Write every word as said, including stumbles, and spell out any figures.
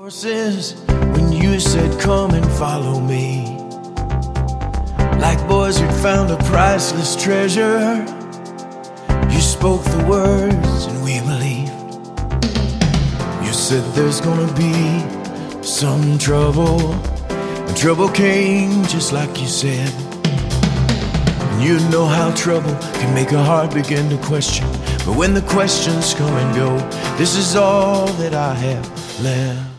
Horses, when you said come and follow me, like boys who'd found a priceless treasure, you spoke the words and we believed. You said there's gonna be some trouble, and trouble came just like you said. And you know how trouble can make a heart begin to question, but when the questions come and go, this is all that I have left.